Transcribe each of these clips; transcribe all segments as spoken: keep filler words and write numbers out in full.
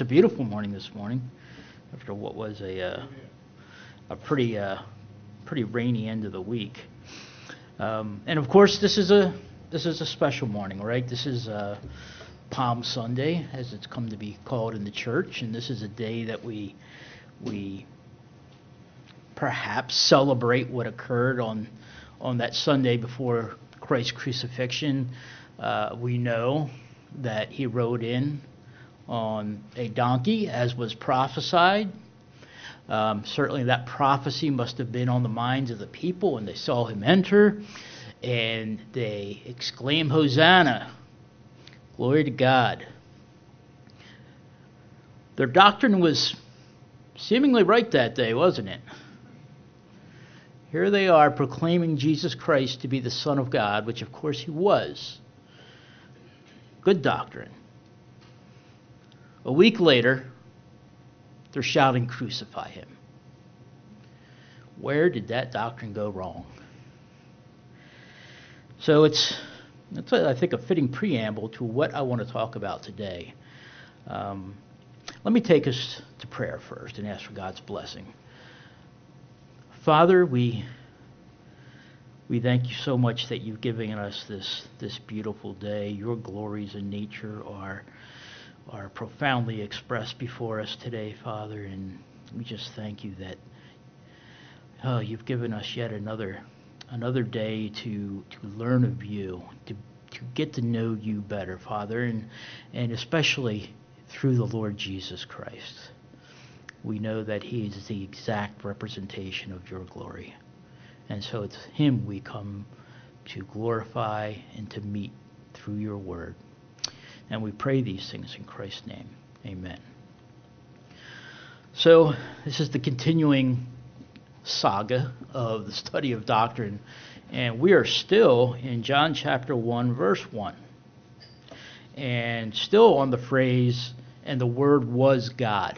a beautiful morning this morning after what was a uh, a pretty uh, pretty rainy end of the week. Um, and of course, this is a this is a special morning, right? This is uh, Palm Sunday, as it's come to be called in the church, and this is a day that we we perhaps celebrate what occurred on on that Sunday before Christ's crucifixion. Uh, we know that he rode in on a donkey, as was prophesied. Um, certainly that prophecy must have been on the minds of the people when they saw him enter, and they exclaim, "Hosanna, glory to God." Their doctrine was seemingly right that day, wasn't it? Here they are proclaiming Jesus Christ to be the Son of God, which of course he was. Good doctrine. A week later, they're shouting, "Crucify him." Where did that doctrine go wrong? So it's, it's I think, a fitting preamble to what I want to talk about today. Um, let me take us to prayer first and ask for God's blessing. Father, we we thank you so much that you've given us this this beautiful day. Your glories in nature are are profoundly expressed before us today, Father, and we just thank you that oh, you've given us yet another another day to to learn of you, to to get to know you better, Father, and and especially through the Lord Jesus Christ. We know that he is the exact representation of your glory. And so it's him we come to glorify and to meet through your word. And we pray these things in Christ's name. Amen. So this is the continuing saga of the study of doctrine. And we are still in John chapter one, verse one. And still on the phrase, "and the Word was God."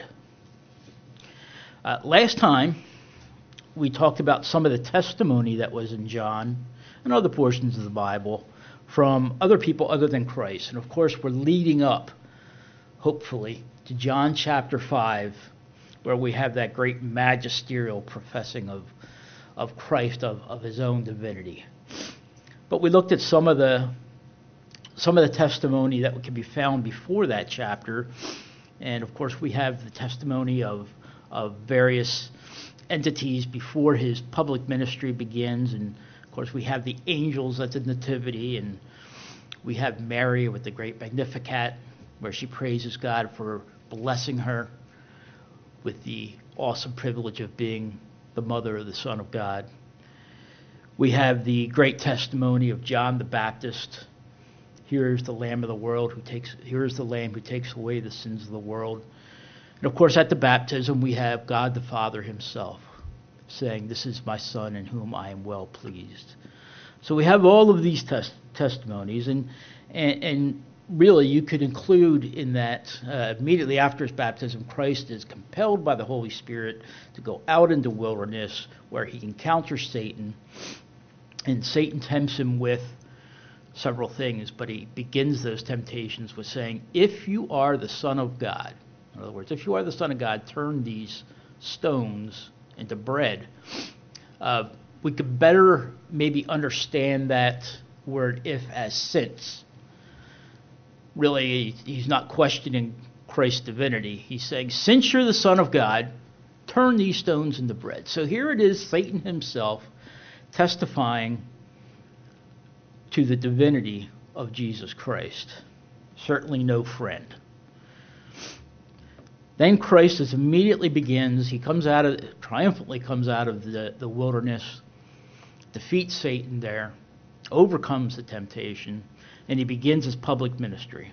Uh, last time, we talked about some of the testimony that was in John and other portions of the Bible from other people other than Christ. And of course, we're leading up, hopefully, to John chapter five, where we have that great magisterial professing of of Christ, of, of his own divinity. But we looked at some of the some of the testimony that can be found before that chapter. And of course, we have the testimony of of various entities before his public ministry begins. And of course we have the angels at the Nativity, and we have Mary with the great Magnificat, where she praises God for blessing her with the awesome privilege of being the mother of the Son of God. We have the great testimony of John the Baptist. Here is the Lamb of the world who takes here is the Lamb who takes away the sins of the world. And of course, at the baptism, we have God the Father himself saying, "This is my Son in whom I am well pleased." So we have all of these tes- testimonies, and, and and really you could include in that uh, immediately after his baptism, Christ is compelled by the Holy Spirit to go out into the wilderness where he encounters Satan, and Satan tempts him with several things, but he begins those temptations with saying, "If you are the Son of God," in other words, if you are the Son of God, turn these stones into bread. Uh, we could better maybe understand that word "if" as since. Really, he's not questioning Christ's divinity. He's saying, since you're the Son of God, turn these stones into bread. So here it is, Satan himself testifying to the divinity of Jesus Christ. Certainly no friend. Then Christ is immediately begins, he comes out of, triumphantly comes out of the, the wilderness, defeats Satan there, overcomes the temptation, and he begins his public ministry.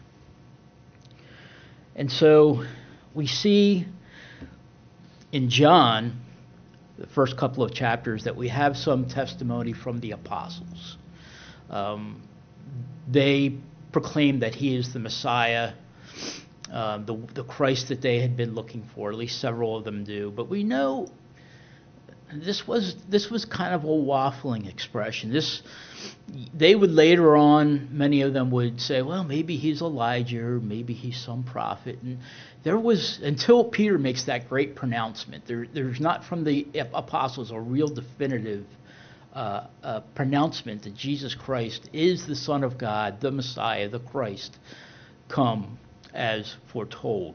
And so we see in John, the first couple of chapters, that we have some testimony from the apostles. Um, they proclaim that he is the Messiah, Um, the, the Christ that they had been looking for. At least several of them do. But we know this was this was kind of a waffling expression. This they would later on, many of them would say, well, maybe he's Elijah, or maybe he's some prophet. And there was, until Peter makes that great pronouncement, there, there's not from the apostles a real definitive uh, uh, pronouncement that Jesus Christ is the Son of God, the Messiah, the Christ, come as foretold.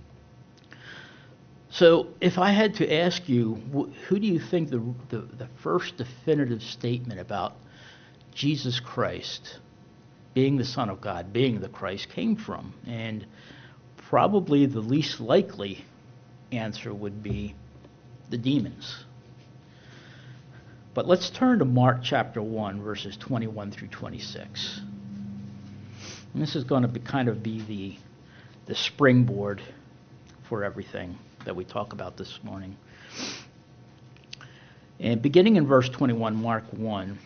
So if I had to ask you, who do you think the, the, the first definitive statement about Jesus Christ being the Son of God, being the Christ, came from? And probably the least likely answer would be the demons. But let's turn to Mark chapter one, verses twenty-one through twenty-six. And this is going to be kind of be the, the springboard for everything that we talk about this morning. And beginning in verse twenty-one, Mark one,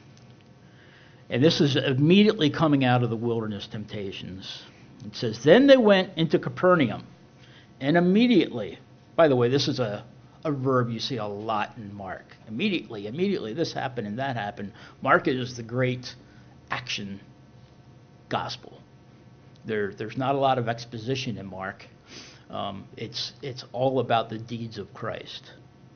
and this is immediately coming out of the wilderness temptations. It says, then they went into Capernaum, and immediately, by the way, this is a, a verb you see a lot in Mark. Immediately, immediately, this happened and that happened. Mark is the great action gospel. There, there's not a lot of exposition in Mark. Um, it's it's all about the deeds of Christ.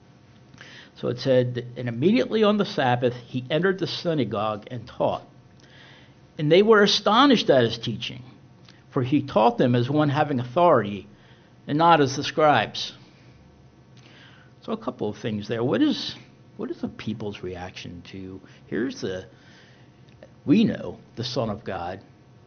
So it said, and immediately on the Sabbath he entered the synagogue and taught. And they were astonished at his teaching, for he taught them as one having authority, and not as the scribes. So a couple of things there. What is what is the people's reaction to, here's the, we know, the Son of God,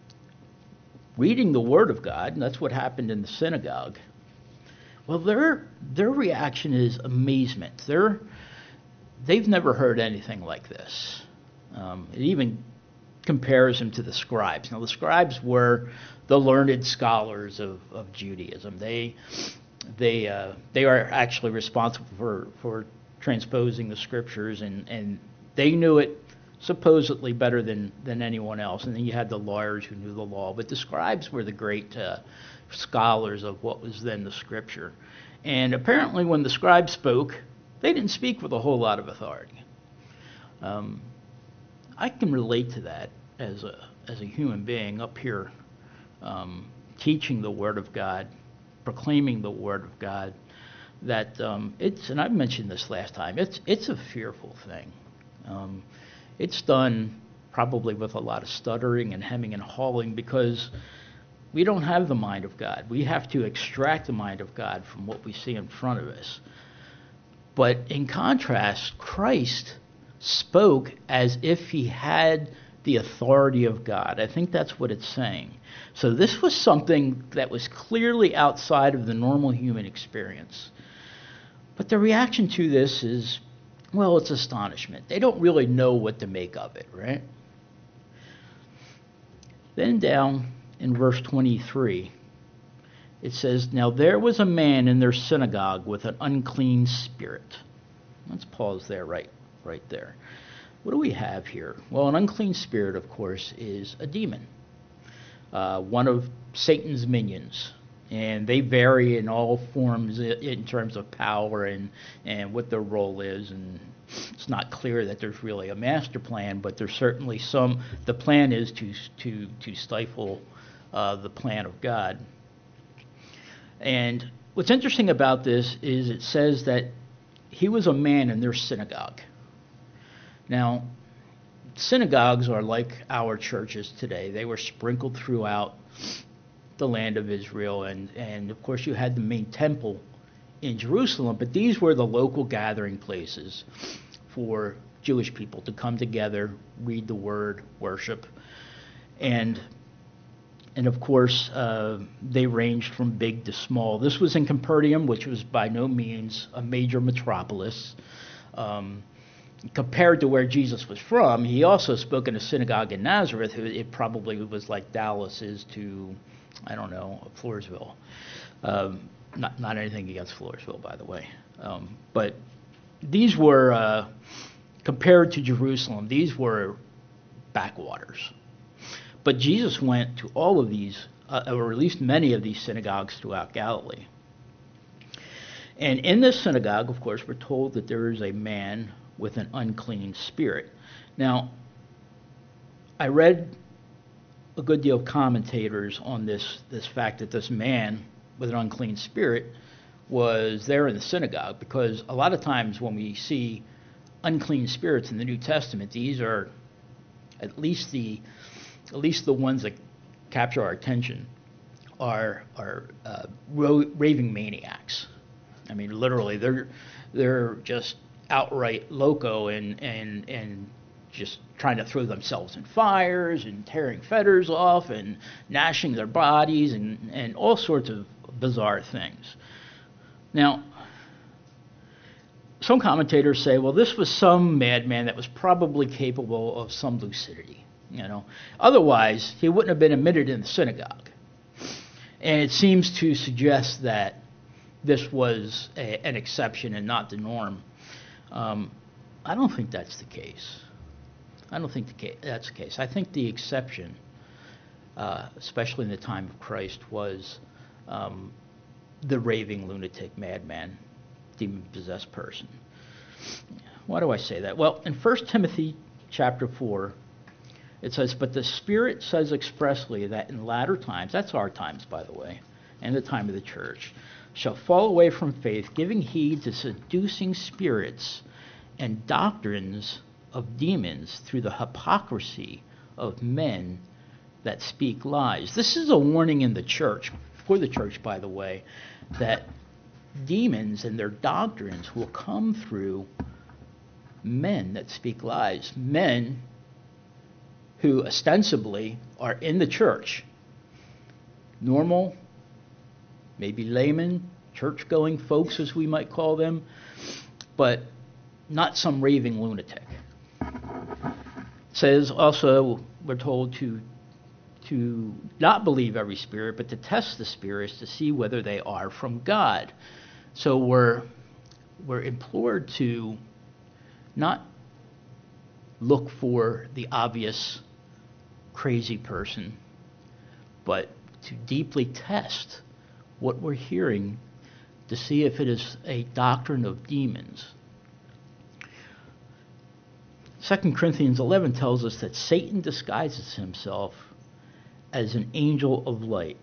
reading the Word of God, and that's what happened in the synagogue. Well, their their reaction is amazement. They're, they've never heard anything like this. Um, it even compares them to the scribes. Now, the scribes were the learned scholars of, of Judaism. They they uh, they are actually responsible for, for transposing the scriptures, and, and they knew it supposedly better than, than anyone else. And then you had the lawyers who knew the law. But the scribes were the great uh, scholars of what was then the scripture. And apparently when the scribes spoke, they didn't speak with a whole lot of authority. Um, I can relate to that as a as a human being up here, um, teaching the Word of God, proclaiming the Word of God, that um, it's, and I've mentioned this last time, it's it's a fearful thing. Um, It's done probably with a lot of stuttering and hemming and hawing, because we don't have the mind of God. We have to extract the mind of God from what we see in front of us. But in contrast, Christ spoke as if he had the authority of God. I think that's what it's saying. So this was something that was clearly outside of the normal human experience. But the reaction to this is, well, it's astonishment. They don't really know what to make of it, right? Then down in verse twenty-three, it says, now there was a man in their synagogue with an unclean spirit. Let's pause there, right, right there. What do we have here? Well, an unclean spirit, of course, is a demon, uh, one of Satan's minions. And they vary in all forms in terms of power and, and what their role is. And it's not clear that there's really a master plan, but there's certainly some. The plan is to to to stifle uh, the plan of God. And what's interesting about this is it says that he was a man in their synagogue. Now, synagogues are like our churches today. They were sprinkled throughout the land of Israel, and, and of course you had the main temple in Jerusalem, but these were the local gathering places for Jewish people to come together, read the word, worship, and and of course uh, they ranged from big to small. This was in Capernaum, which was by no means a major metropolis. Um, compared to where Jesus was from, he also spoke in a synagogue in Nazareth. It probably was like Dallas is to, I don't know, Floresville. Um, not not anything against Floresville, by the way. Um, but these were, uh, compared to Jerusalem, these were backwaters. But Jesus went to all of these, uh, or at least many of these synagogues throughout Galilee. And in this synagogue, of course, we're told that there is a man with an unclean spirit. Now, I read a good deal of commentators on this, this fact that this man with an unclean spirit was there in the synagogue, because a lot of times when we see unclean spirits in the New Testament, these are at least the at least the ones that capture our attention are are uh, ro- raving maniacs. I mean, literally, they're they're just outright loco and and and just trying to throw themselves in fires and tearing fetters off and gnashing their bodies and and all sorts of bizarre things. Now, some commentators say, well, this was some madman that was probably capable of some lucidity. You know, otherwise he wouldn't have been admitted in the synagogue. And it seems to suggest that this was a, an exception and not the norm. Um, I don't think that's the case. I don't think the ca- that's the case. I think the exception, uh, especially in the time of Christ, was um, the raving lunatic, madman, demon-possessed person. Why do I say that? Well, in First Timothy chapter four, it says, "But the Spirit says expressly that in latter times," that's our times, by the way, and the time of the church, "shall fall away from faith, giving heed to seducing spirits and doctrines of demons through the hypocrisy of men that speak lies." This is a warning in the church, for the church, by the way, that demons and their doctrines will come through men that speak lies, men who ostensibly are in the church, normal, maybe laymen, church-going folks, as we might call them, but not some raving lunatic. It says also, we're told to to not believe every spirit, but to test the spirits to see whether they are from God. So we're we're implored to not look for the obvious crazy person, but to deeply test what we're hearing to see if it is a doctrine of demons. Second Corinthians eleven tells us that Satan disguises himself as an angel of light.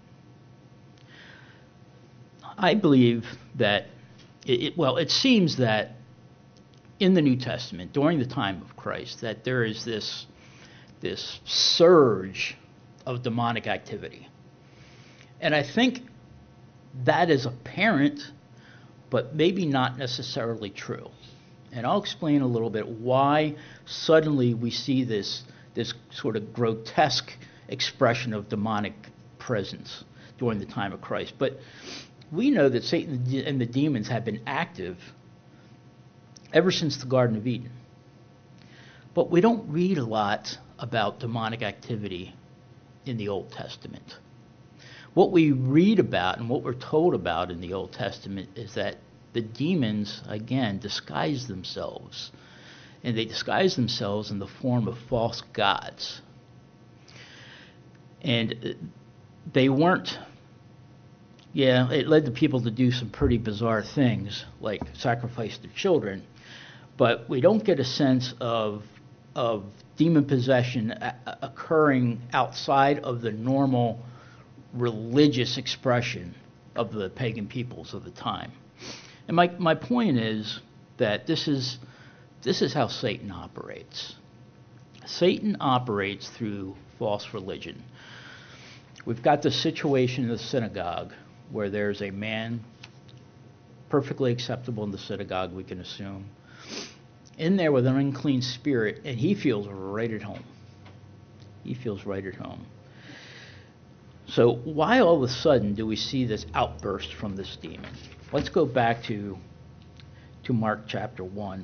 I believe that, it, it, well, it seems that in the New Testament, during the time of Christ, that there is this, this surge of demonic activity. And I think that is apparent, but maybe not necessarily true. And I'll explain a little bit why suddenly we see this, this sort of grotesque expression of demonic presence during the time of Christ. But we know that Satan and the demons have been active ever since the Garden of Eden. But we don't read a lot about demonic activity in the Old Testament. What we read about and what we're told about in the Old Testament is that the demons, again, disguise themselves. And they disguise themselves in the form of false gods. And they weren't, yeah, it led the people to do some pretty bizarre things, like sacrifice their children. But we don't get a sense of of demon possession a- occurring outside of the normal religious expression of the pagan peoples of the time. And my my point is that this is this is how Satan operates. Satan operates through false religion. We've got the situation in the synagogue where there's a man perfectly acceptable in the synagogue, we can assume, in there with an unclean spirit, and he feels right at home. He feels right at home. So why all of a sudden do we see this outburst from this demon? Let's go back to, to Mark chapter one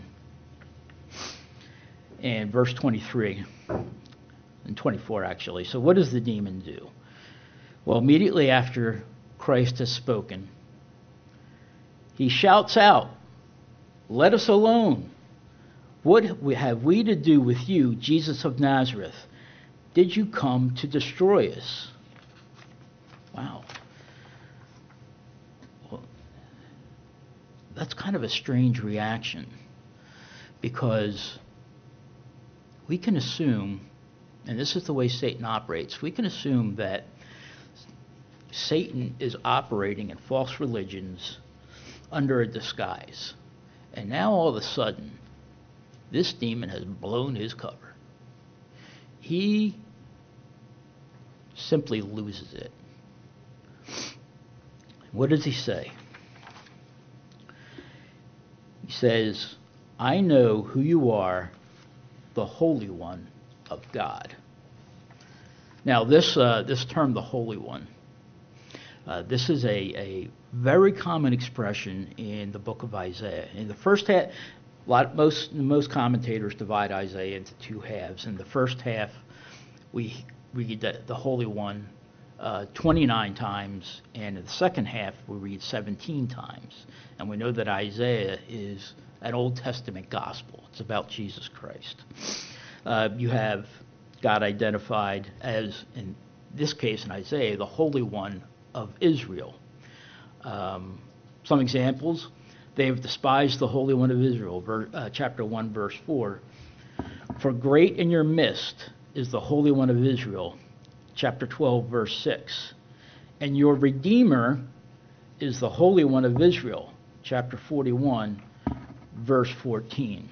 and verse twenty-three and twenty-four, actually. So what does the demon do? Well, immediately after Christ has spoken, he shouts out, "Let us alone. What have we to do with you, Jesus of Nazareth? Did you come to destroy us?" Wow. Well, that's kind of a strange reaction, because we can assume, and this is the way Satan operates, we can assume that Satan is operating in false religions under a disguise. And now all of a sudden, this demon has blown his cover. He simply loses it. What does he say? He says, I know who you are, the Holy One of God. Now, this uh, this term, the Holy One, uh, this is a, a very common expression in the book of Isaiah. In the first half, a lot, most most commentators divide Isaiah into two halves. In the first half, we read the, the Holy One uh, twenty-nine times, and in the second half, we read seventeen times. And we know that Isaiah is an Old Testament gospel. It's about Jesus Christ. Uh, you have God identified as, in this case in Isaiah, the Holy One of Israel. Um, some examples: they have despised the Holy One of Israel, ver, uh, chapter one, verse four. For great in your midst is the Holy One of Israel, chapter twelve, verse six. And your Redeemer is the Holy One of Israel, chapter forty-one, verse fourteen.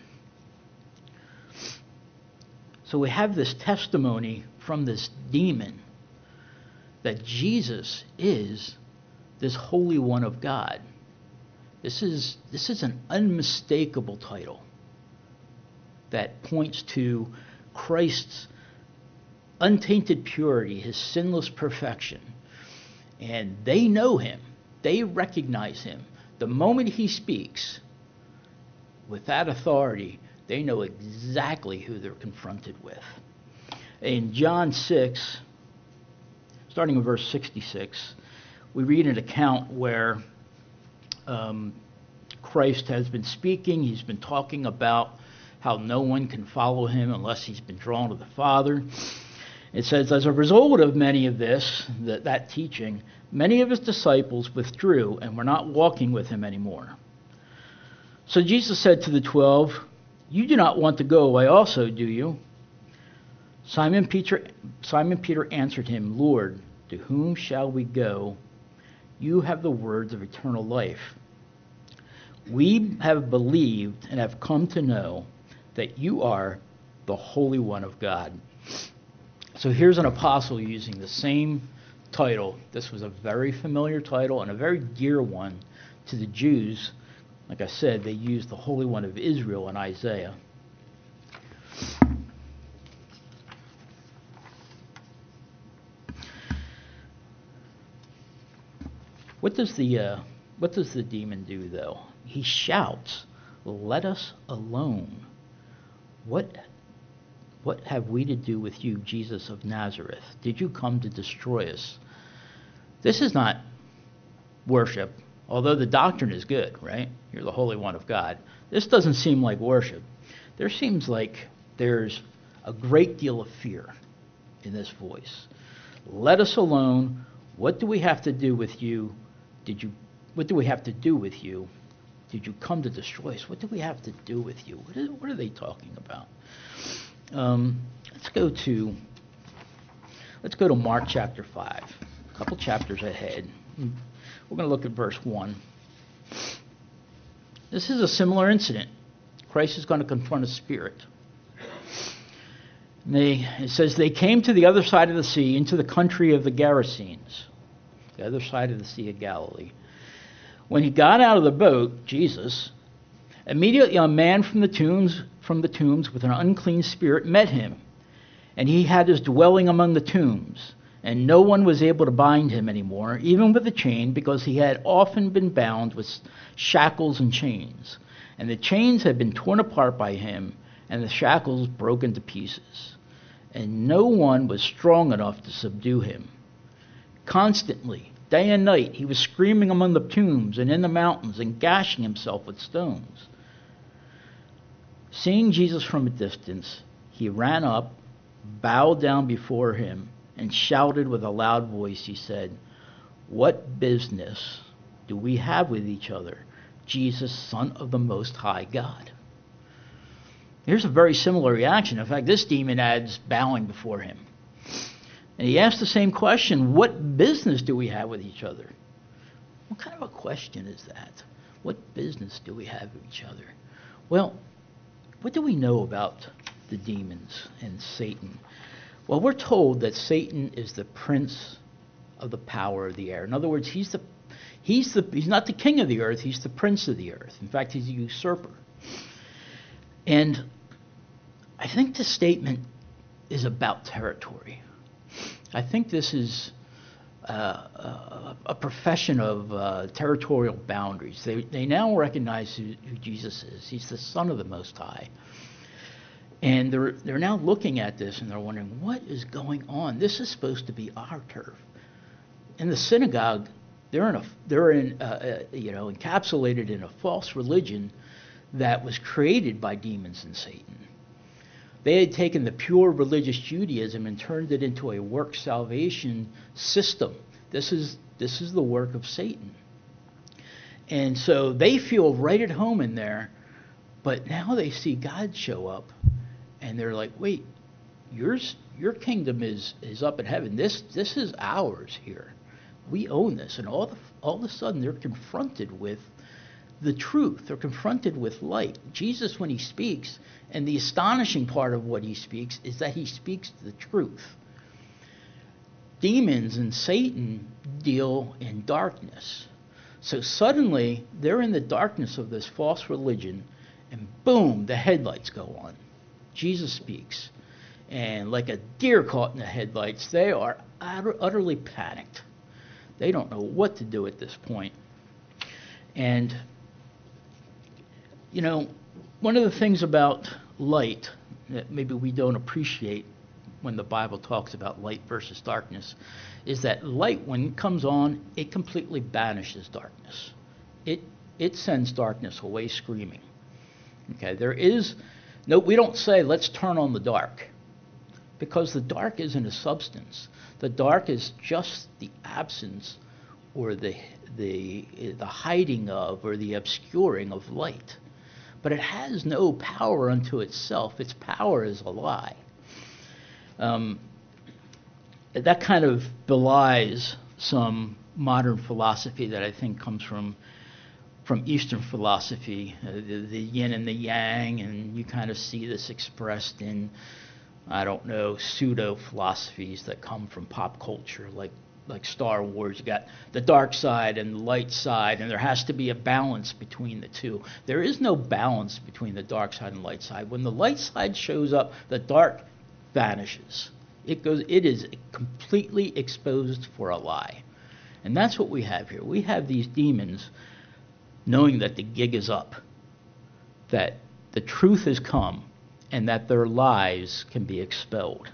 So we have this testimony from this demon that Jesus is this Holy One of God. This is this is an unmistakable title that points to Christ's untainted purity, his sinless perfection. And they know him. They recognize him. The moment he speaks with that authority, they know exactly who they're confronted with. In John six, starting in verse sixty-six, we read an account where um, Christ has been speaking. He's been talking about how no one can follow him unless he's been drawn to the Father. It says, as a result of many of this, that, that teaching, many of his disciples withdrew and were not walking with him anymore. So Jesus said to the twelve, you do not want to go away also, do you? Simon Peter, Simon Peter answered him, Lord, to whom shall we go? You have the words of eternal life. We have believed and have come to know that you are the Holy One of God. So here's an apostle using the same title. This was a very familiar title and a very dear one to the Jews. Like I said, they used the Holy One of Israel in Isaiah. What does the uh, what does the demon do, though? He shouts, "Let us alone! What what have we to do with you, Jesus of Nazareth? Did you come to destroy us?" This is not worship, although the doctrine is good, right? You're the Holy One of God. This doesn't seem like worship. There seems like there's a great deal of fear in this voice. Let us alone. What do we have to do with you? Did you? What do we have to do with you? Did you come to destroy us? What do we have to do with you? What, is, what are they talking about? Um, let's go to let's go to Mark chapter five. A couple chapters ahead. We're going to look at verse one. This is a similar incident. Christ is going to confront a spirit. And they, it says, they came to the other side of the sea, into the country of the Gerasenes, the other side of the Sea of Galilee. When he got out of the boat, Jesus, immediately a man from the tombs, from the tombs with an unclean spirit met him, and he had his dwelling among the tombs. And no one was able to bind him anymore, even with a chain, because he had often been bound with shackles and chains. And the chains had been torn apart by him, and the shackles broken to pieces. And no one was strong enough to subdue him. Constantly, day and night, he was screaming among the tombs and in the mountains and gashing himself with stones. Seeing Jesus from a distance, he ran up, bowed down before him, and shouted with a loud voice. He said, "What business do we have with each other, Jesus, Son of the Most High God. Here's a very similar reaction. In fact, this demon adds bowing before him. And he asks the same question, what business do we have with each other? What kind of a question is that? What business do we have with each other? Well, what do we know about the demons and Satan? Well, we're told that Satan is the prince of the power of the air. In other words, he's the he's the he's not the king of the earth, he's the prince of the earth. In fact, he's a usurper. And I think this statement is about territory. I think this is uh, a, a profession of uh, territorial boundaries. They they now recognize who, who Jesus is. He's the Son of the Most High. And they're they're now looking at this and they're wondering, what is going on? This is supposed to be our turf. In the synagogue, they're in a they're in uh, uh, you know encapsulated in a false religion that was created by demons and Satan. They had taken the pure religious Judaism and turned it into a work salvation system. This is this is the work of Satan. And so they feel right at home in there, but now they see God show up and they're like, wait, yours your kingdom is, is up in heaven. This this is ours here. We own this. And all the, all of a sudden they're confronted with the truth. They're confronted with light. Jesus, when he speaks, and the astonishing part of what he speaks is that he speaks the truth. Demons and Satan deal in darkness. So suddenly they're in the darkness of this false religion, and boom, the headlights go on. Jesus speaks. And like a deer caught in the headlights, they are utter, utterly panicked. They don't know what to do at this point. And you know, one of the things about light that maybe we don't appreciate when the Bible talks about light versus darkness is that light, when it comes on, it completely banishes darkness. It it sends darkness away screaming. Okay, there is no, we don't say let's turn on the dark, because the dark isn't a substance. The dark is just the absence or the the the hiding of or the obscuring of light. But it has no power unto itself. Its power is a lie. Um, that kind of belies some modern philosophy that I think comes from from Eastern philosophy, uh, the, the yin and the yang, and you kind of see this expressed in, I don't know, pseudo philosophies that come from pop culture, like like Star Wars. You got the dark side and the light side, and there has to be a balance between the two. There is no balance between the dark side and light side. When the light side shows up, the dark vanishes. It goes. It is completely exposed for a lie. And that's what we have here. We have these demons knowing that the gig is up, that the truth has come, and that their lies can be expelled.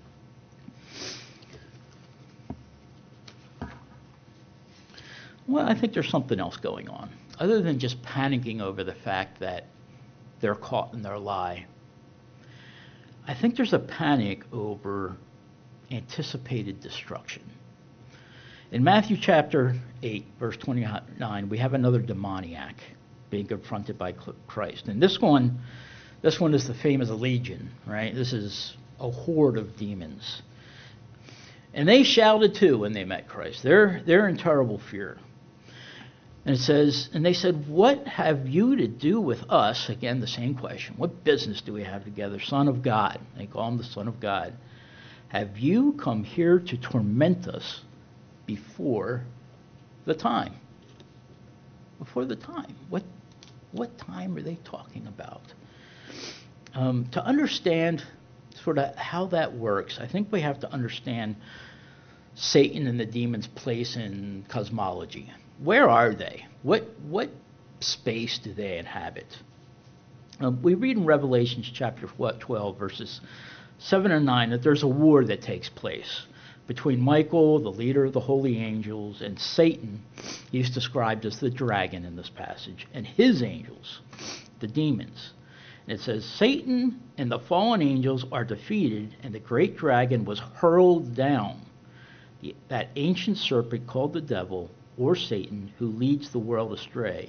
Well, I think there's something else going on. Other than just panicking over the fact that they're caught in their lie, I think there's a panic over anticipated destruction. In Matthew chapter eight, verse twenty-nine, we have another demoniac being confronted by Christ. And this one, this one is the famous legion, right? This is a horde of demons. And they shouted too when they met Christ. They're, they're in terrible fear. And it says, and they said, what have you to do with us? Again, the same question. What business do we have together? Son of God. They call him the Son of God. Have you come here to torment us before the time? Before the time. What, what time are they talking about? Um, to understand sort of how that works, I think we have to understand Satan and the demons' place in cosmology. Where are they? What what space do they inhabit? Um, we read in Revelation chapter twelve, verses seven and nine, that there's a war that takes place between Michael, the leader of the holy angels, and Satan. He's described as the dragon in this passage, and his angels, the demons. And it says, Satan and the fallen angels are defeated, and the great dragon was hurled down, the, that ancient serpent called the devil, or Satan, who leads the world astray.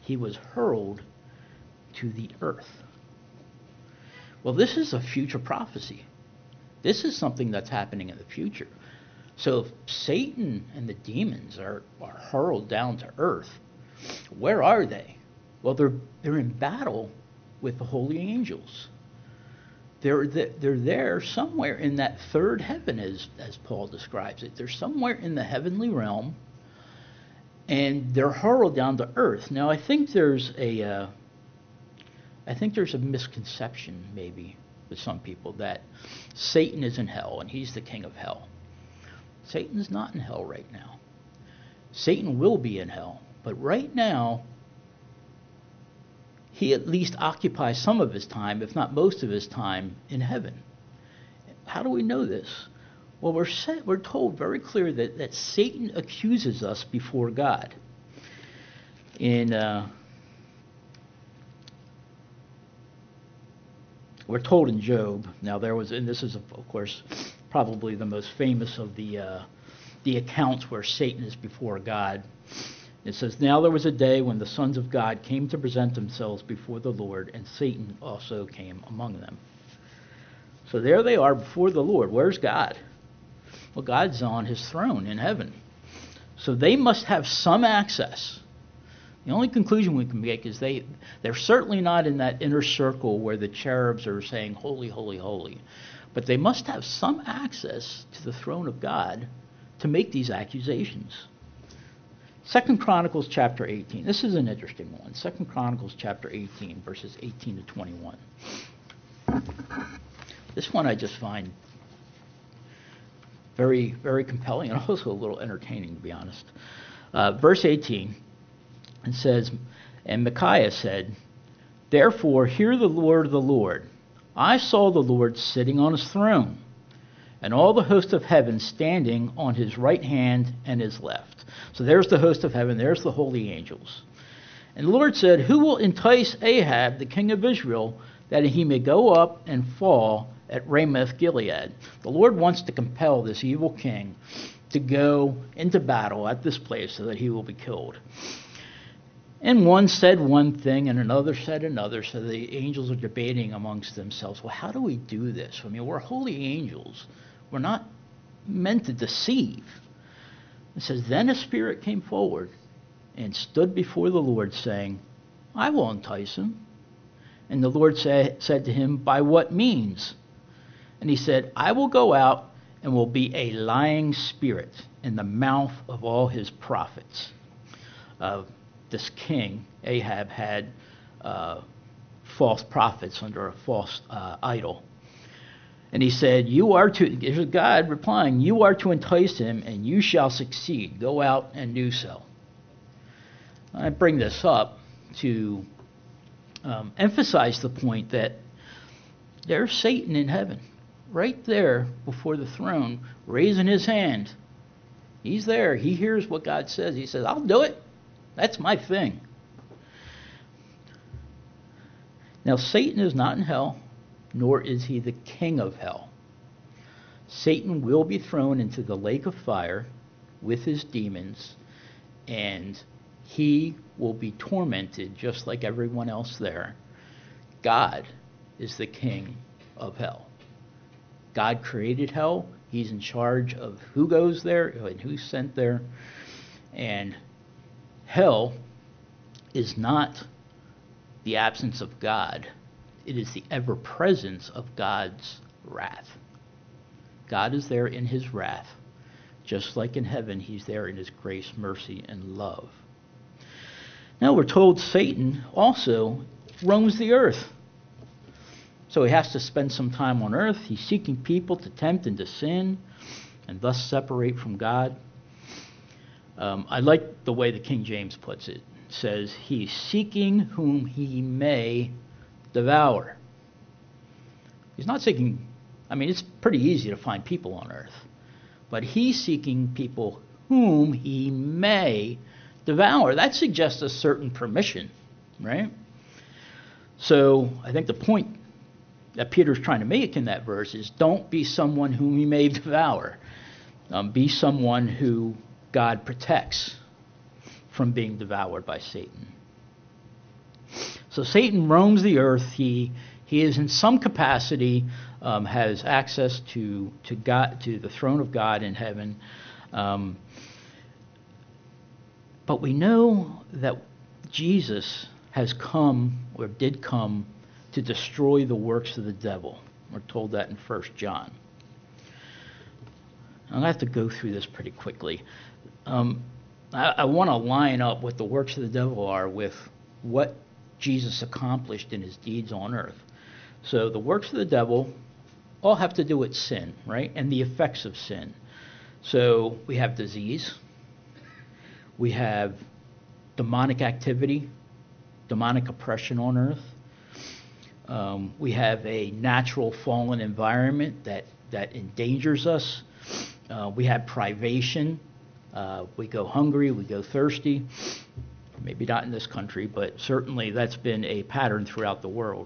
he was hurled to the earth. Well, this is a future prophecy. This is something that's happening in the future. So if Satan and the demons are, are hurled down to earth, where are they? Well, they're they're in battle with the holy angels. They're they're there somewhere in that third heaven, as as Paul describes it. They're somewhere in the heavenly realm, and they're hurled down to earth. Now, I think there's a uh, I think there's a misconception maybe with some people that Satan is in hell and he's the king of hell. Satan's not in hell right now. Satan will be in hell, but right now, he at least occupies some of his time, if not most of his time, in heaven. How do we know this? Well, we're set, we're told very clear that, that Satan accuses us before God. In uh, we're told in Job. Now there was, and this is of course probably the most famous of the uh, the accounts where Satan is before God. It says, "Now there was a day when the sons of God came to present themselves before the Lord, and Satan also came among them." So there they are before the Lord. Where's God? Well, God's on his throne in heaven. So they must have some access. The only conclusion we can make is they, they're certainly not in that inner circle where the cherubs are saying, "Holy, holy, holy." But they must have some access to the throne of God to make these accusations. Second Chronicles chapter eighteen. This is an interesting one. Second Chronicles chapter eighteen, verses eighteen to twenty-one. This one I just find very, very compelling and also a little entertaining, to be honest. Uh, verse eighteen, it says, "And Micaiah said, 'Therefore hear the word of the Lord. I saw the Lord sitting on his throne, and all the host of heaven standing on his right hand and his left.'" So there's the host of heaven, there's the holy angels. "And the Lord said, 'Who will entice Ahab, the king of Israel, that he may go up and fall at Ramoth Gilead?'" The Lord wants to compel this evil king to go into battle at this place so that he will be killed. And one said one thing and another said another, so the angels are debating amongst themselves. Well, how do we do this? I mean, we're holy angels. We're not meant to deceive. It says, "Then a spirit came forward and stood before the Lord, saying, 'I will entice him.' And the Lord say, said to him, 'By what means?' And he said, 'I will go out and will be a lying spirit in the mouth of all his prophets.'" Uh, this king, Ahab, had uh, false prophets under a false uh, idol. And he said, "You are to," here's God replying, "You are to entice him, and you shall succeed. Go out and do so." I bring this up to um, emphasize the point that there's Satan in heaven, right there before the throne, raising his hand. He's there. He hears what God says. He says, "I'll do it. That's my thing." Now, Satan is not in hell, nor is he the king of hell. Satan will be thrown into the lake of fire with his demons, and he will be tormented just like everyone else there. God is the king of hell. God created hell. He's in charge of who goes there and who's sent there. And hell is not the absence of God. It is the ever-presence of God's wrath. God is there in his wrath. Just like in heaven, he's there in his grace, mercy, and love. Now we're told Satan also roams the earth. So he has to spend some time on earth. He's seeking people to tempt and to sin, and thus separate from God. Um, I like the way the King James puts it. It says, "He's seeking whom he may devour." He's not seeking, I mean, it's pretty easy to find people on earth. But he's seeking people whom he may devour. That suggests a certain permission, right? So I think the point that Peter's trying to make in that verse is, don't be someone whom he may devour. Um, be someone who God protects from being devoured by Satan. So Satan roams the earth. He he is in some capacity um, has access to to God, to the throne of God in heaven. Um, but we know that Jesus has come, or did come, to destroy the works of the devil. We're told that in First John. I'm going to have to go through this pretty quickly. Um, I, I want to line up what the works of the devil are with what Jesus accomplished in his deeds on earth. So the works of the devil all have to do with sin, right? And the effects of sin. So we have disease. We have demonic activity, demonic oppression on earth. Um, we have a natural fallen environment that, that endangers us. Uh, we have privation. Uh, we go hungry, we go thirsty. Maybe not in this country, but certainly that's been a pattern throughout the world.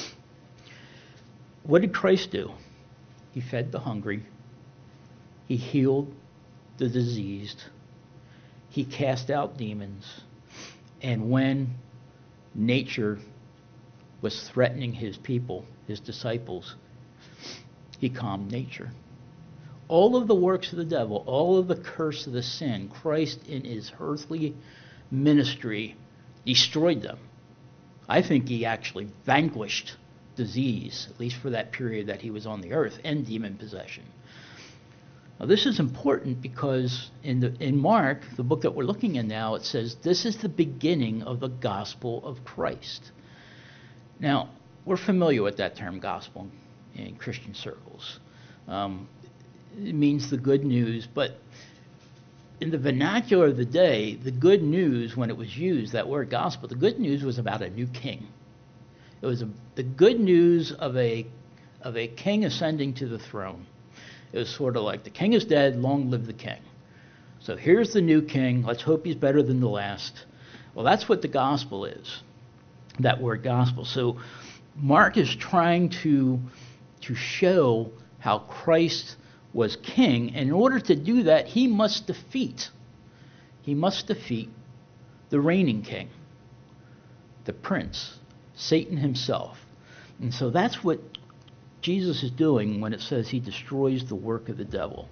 What did Christ do? He fed the hungry. He healed the diseased. He cast out demons. And when nature was threatening his people, his disciples, he calmed nature. All of the works of the devil, all of the curse of the sin, Christ in his earthly ministry destroyed them. I think he actually vanquished disease, at least for that period that he was on the earth, and demon possession. Now, this is important because in the in Mark, the book that we're looking at now, it says this is the beginning of the gospel of Christ. Now, we're familiar with that term, gospel, in Christian circles. Um, it means the good news, but in the vernacular of the day, the good news, when it was used, that word gospel, the good news was about a new king. It was a, the good news of a of a king ascending to the throne. It was sort of like the king is dead, long live the king. So here's the new king. Let's hope he's better than the last. Well, that's what the gospel is, that word gospel. So Mark is trying to to show how Christ was king, and in order to do that, he must defeat. He must defeat the reigning king, the prince, Satan himself. And so that's what Jesus is doing when it says he destroys the work of the devil.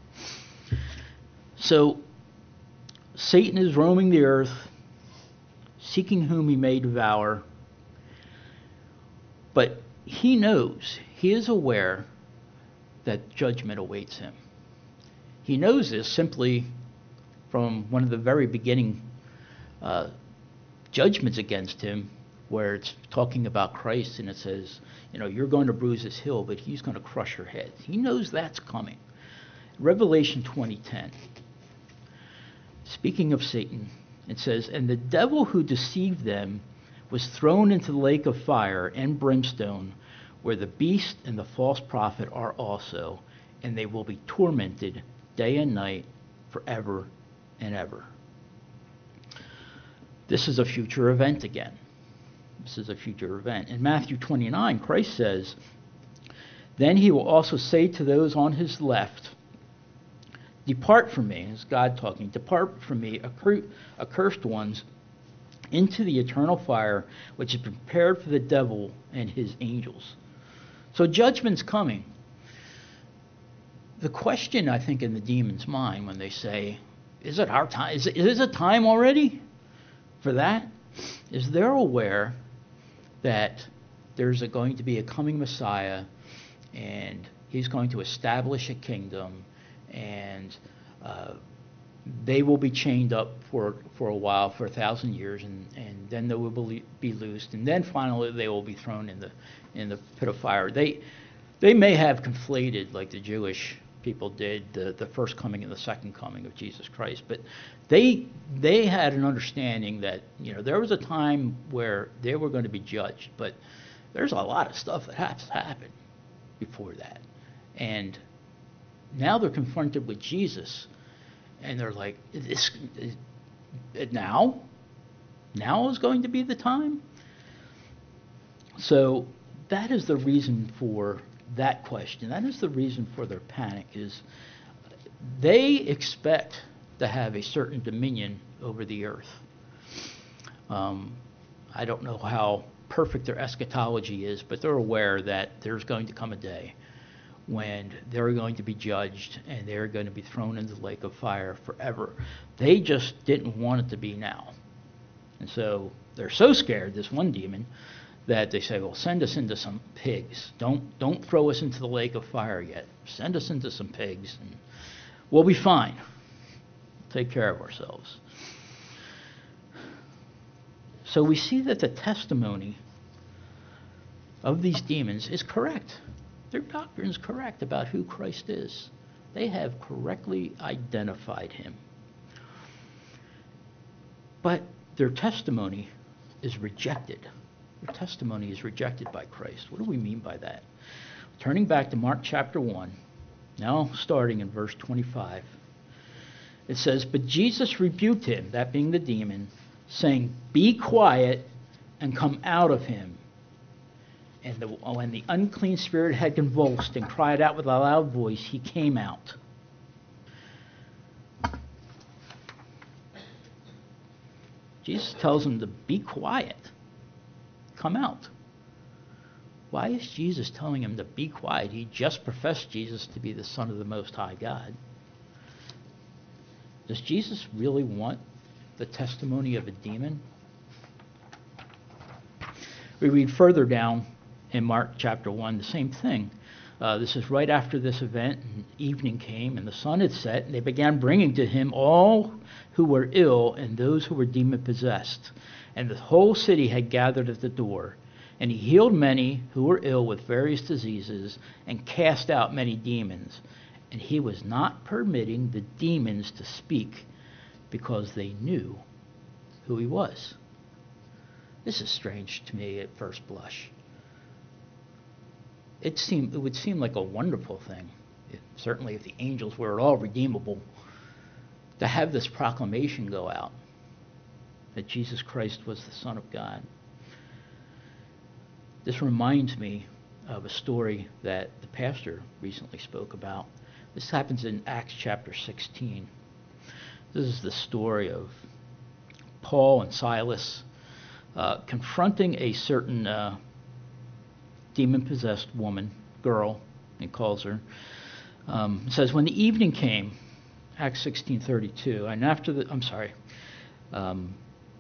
So Satan is roaming the earth, seeking whom he may devour. But he knows, he is aware that judgment awaits him. He knows this simply from one of the very beginning uh, judgments against him, where it's talking about Christ, and it says, you know, you're going to bruise his heel, but he's going to crush your head. He knows that's coming. Revelation twenty ten. Speaking of Satan, it says, and the devil who deceived them was thrown into the lake of fire and brimstone, where the beast and the false prophet are also, and they will be tormented day and night forever and ever. This is a future event again. This is a future event. In Matthew twenty-nine, Christ says, then he will also say to those on his left, depart from me, this is God talking, depart from me, accursed ones, into the eternal fire, which is prepared for the devil and his angels. So judgment's coming. The question, I think, in the demon's mind when they say, is it our time? Is it, is it time already for that? Is they're aware that there's a, going to be a coming Messiah, and he's going to establish a kingdom, and uh, they will be chained up for for a while, for a thousand years, and, and then they will be, be loosed, and then finally they will be thrown in the in the pit of fire. They they may have conflated, like the Jewish people did, the, the first coming and the second coming of Jesus Christ, but they they had an understanding that, you know, there was a time where they were going to be judged, but there's a lot of stuff that has to happen before that, and now they're confronted with Jesus. And they're like, this, now? Now is going to be the time? So that is the reason for that question. That is the reason for their panic, is they expect to have a certain dominion over the earth. Um, I don't know how perfect their eschatology is, but they're aware that there's going to come a day when they're going to be judged and they're going to be thrown into the lake of fire forever. They just didn't want it to be now. And so they're so scared, this one demon, that they say, well, send us into some pigs. Don't don't throw us into the lake of fire yet. Send us into some pigs, and we'll be fine. Take care of ourselves. So we see that the testimony of these demons is correct. Their doctrine is correct about who Christ is. They have correctly identified him. But their testimony is rejected. Their testimony is rejected by Christ. What do we mean by that? Turning back to Mark chapter one, now starting in verse twenty-five, it says, "But Jesus rebuked him," that being the demon, saying, "Be quiet and come out of him." And the, when the unclean spirit had convulsed and cried out with a loud voice, he came out. Jesus tells him to be quiet. Come out. Why is Jesus telling him to be quiet? He just professed Jesus to be the Son of the Most High God. Does Jesus really want the testimony of a demon? We read further down in Mark chapter one, the same thing. Uh, this is right after this event, and evening came, and the sun had set, and they began bringing to him all who were ill and those who were demon-possessed. And the whole city had gathered at the door. And he healed many who were ill with various diseases, and cast out many demons. And he was not permitting the demons to speak, because they knew who he was. This is strange to me at first blush. It seemed, it would seem like a wonderful thing, if, certainly if the angels were at all redeemable, to have this proclamation go out that Jesus Christ was the Son of God. This reminds me of a story that the pastor recently spoke about. This happens in Acts chapter sixteen. This is the story of Paul and Silas uh, confronting a certain uh, demon-possessed woman, girl, he calls her. Um, it says, when the evening came, Acts sixteen thirty-two, and after the, I'm sorry, um,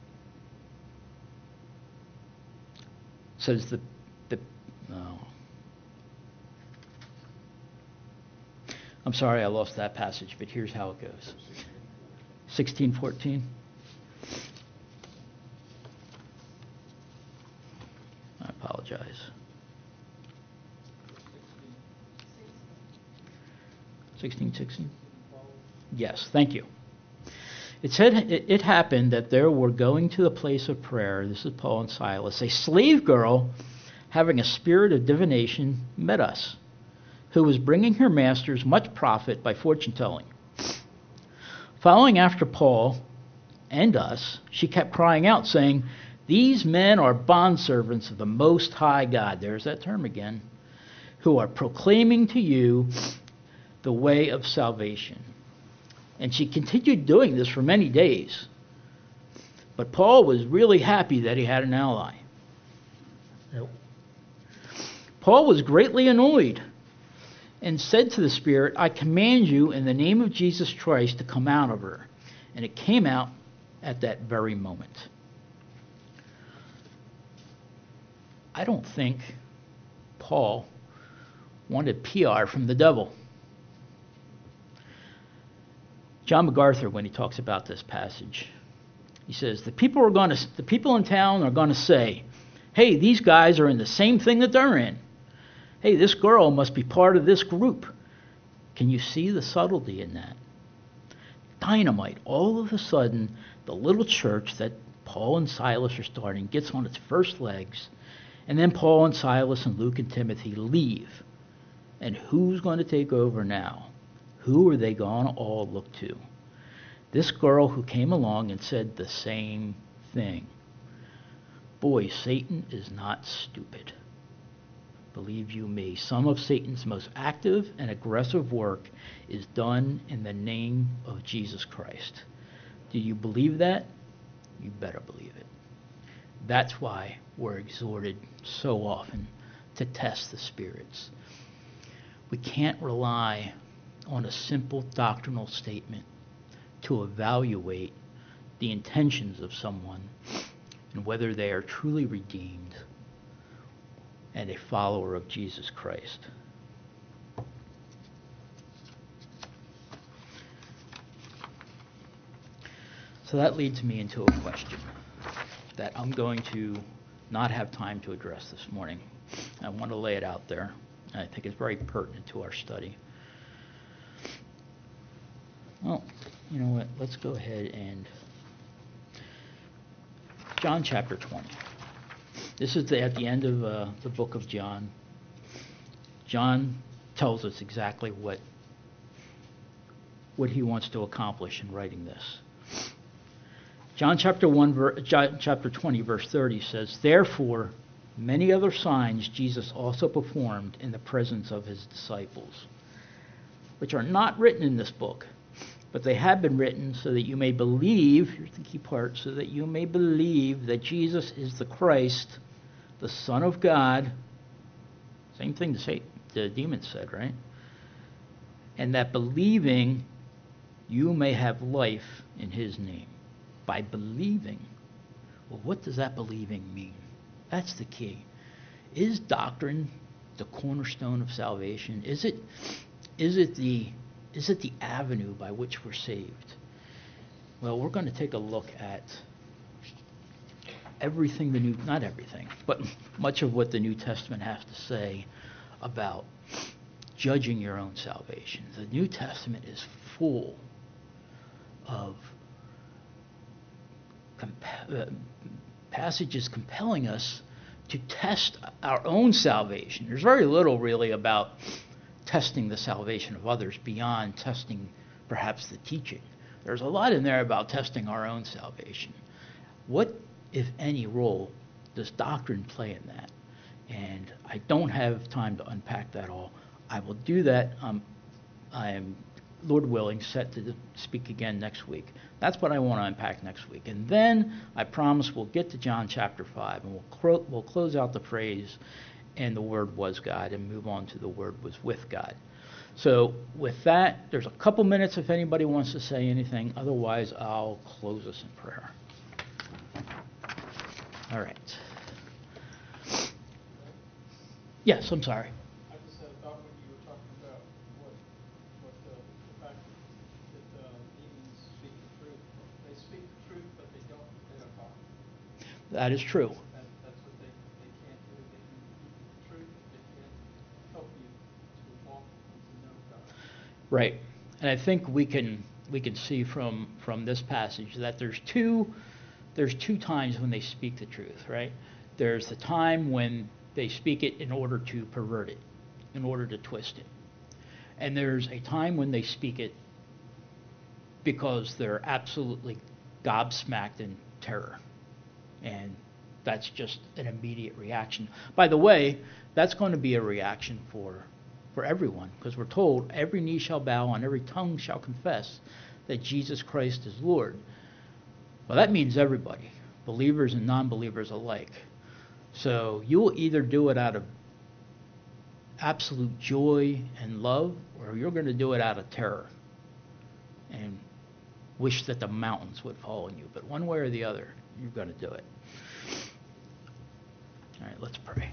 says the, the oh, I'm sorry I lost that passage, but here's how it goes. sixteen fourteen. I apologize. sixteen sixteen? Yes, thank you. It said it, it happened that there were going to the place of prayer, this is Paul and Silas, a slave girl having a spirit of divination met us, who was bringing her masters much profit by fortune telling. Following after Paul and us, she kept crying out, saying, "These men are bondservants of the Most High God," there's that term again, "who are proclaiming to you the way of salvation." And she continued doing this for many days. But Paul was really happy that he had an ally. Nope. Paul was greatly annoyed and said to the spirit, "I command you in the name of Jesus Christ to come out of her." And it came out at that very moment. I don't think Paul wanted P R from the devil. John MacArthur, when he talks about this passage, he says, the people are going to, the people in town are going to say, "Hey, these guys are in the same thing that they're in. Hey, this girl must be part of this group." Can you see the subtlety in that? Dynamite. All of a sudden, the little church that Paul and Silas are starting gets on its first legs, and then Paul and Silas and Luke and Timothy leave. And who's going to take over now? Who are they going to all look to? This girl who came along and said the same thing. Boy, Satan is not stupid. Believe you me, some of Satan's most active and aggressive work is done in the name of Jesus Christ. Do you believe that? You better believe it. That's why we're exhorted so often to test the spirits. We can't rely on a simple doctrinal statement to evaluate the intentions of someone and whether they are truly redeemed and a follower of Jesus Christ. So that leads me into a question that I'm going to not have time to address this morning. I want to lay it out there. I think it's very pertinent to our study. Well, you know what? Let's go ahead and John chapter twenty. This is the, at the end of uh, the book of John. John tells us exactly what what he wants to accomplish in writing this. John chapter one, ver, John chapter twenty, verse thirty says, "Therefore, many other signs Jesus also performed in the presence of his disciples, which are not written in this book, but they have been written so that you may believe," here's the key part, "so that you may believe that Jesus is the Christ, the Son of God." Same thing the, Satan, the demon said, right? "And that believing you may have life in his name." By believing. Well, what does that believing mean? That's the key. Is doctrine the cornerstone of salvation? Is it is it the is it the avenue by which we're saved? Well, we're going to take a look at everything the new not everything, but much of what the New Testament has to say about judging your own salvation. The New Testament is full of Uh, passages compelling us to test our own salvation. There's very little really about testing the salvation of others beyond testing perhaps the teaching. There's a lot in there about testing our own salvation. What, if any, role does doctrine play in that? And I don't have time to unpack that all. I will do that. Um, I am, Lord willing, set to speak again next week. That's what I want to unpack next week. And then I promise we'll get to John chapter five, and we'll, cro- we'll close out the phrase, "and the Word was God," and move on to "the Word was with God." So with that, there's a couple minutes if anybody wants to say anything. Otherwise, I'll close us in prayer. All right. Yes, I'm sorry. I just had a thought when you were talking about what, what the, the fact that uh, demons speak the truth. They speak the truth, but they don't. They don't talk. That is true. That, that's what they, they can't do. They can keep the truth, but they can't help you to walk and to know God. Right. And I think we can we can see from from this passage that there's two there's two times when they speak the truth, right? There's the time when they speak it in order to pervert it, in order to twist it. And there's a time when they speak it because they're absolutely gobsmacked in terror. And that's just an immediate reaction. By the way, that's going to be a reaction for for everyone, because we're told every knee shall bow and every tongue shall confess that Jesus Christ is Lord. Well, that means everybody, believers and non-believers alike. So you will either do it out of absolute joy and love, or you're going to do it out of terror and wish that the mountains would fall on you. But one way or the other, you're going to do it. All right, let's pray.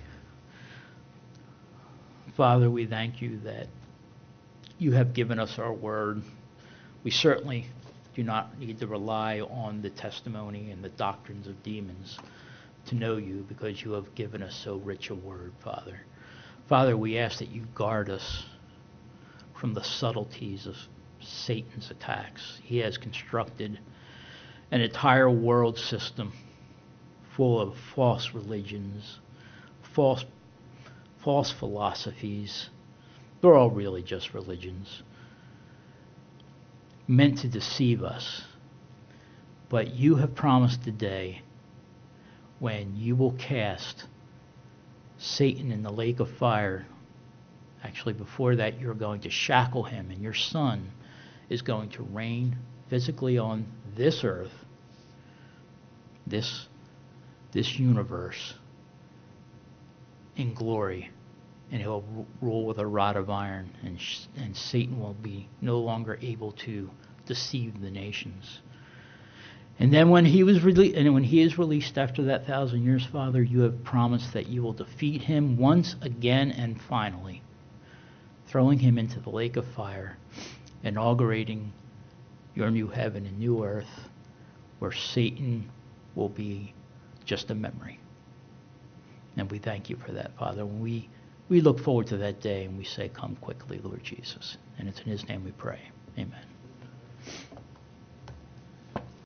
Father, we thank you that you have given us our word. We certainly do not need to rely on the testimony and the doctrines of demons to know you, because you have given us so rich a word, Father. Father, we ask that you guard us from the subtleties of Satan's attacks. He has constructed an entire world system full of false religions, false false philosophies. They're all really just religions, meant to deceive us. But you have promised today, when you will cast Satan in the lake of fire, actually before that you're going to shackle him, and your Son is going to reign physically on this earth, this this universe in glory, and he'll r- rule with a rod of iron, and, sh- and Satan will be no longer able to deceive the nations. And then when he was rele- and when he is released after that thousand years, Father, you have promised that you will defeat him once again and finally, throwing him into the lake of fire, inaugurating your new heaven and new earth, where Satan will be just a memory. And we thank you for that, Father. When we, we look forward to that day, and we say, come quickly, Lord Jesus. And it's in his name we pray. Amen.